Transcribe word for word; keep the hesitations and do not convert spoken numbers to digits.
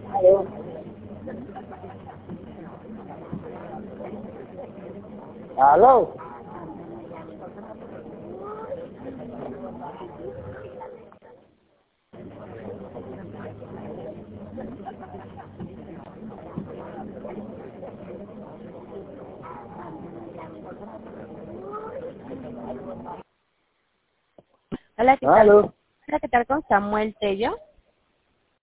Aló. Aló. Hola, ¿qué tal? Aló. Hola, ¿qué tal con Samuel Tello?